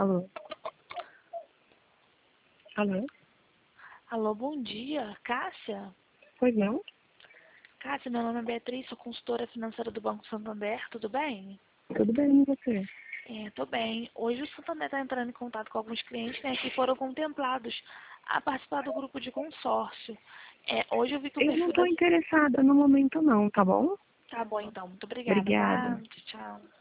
Alô? Alô? Alô, bom dia. Cássia? Pois não? Cássia, meu nome é Beatriz, sou consultora financeira do Banco Santander, tudo bem? Tudo bem, e você? Tô bem. Hoje o Santander está entrando em contato com alguns clientes, né, que foram contemplados a participar do grupo de consórcio. Hoje eu vi que o Eu não perfil tô da... interessada no momento não, tá bom? Tá bom, então. Muito obrigada, tá? Obrigada. Tchau.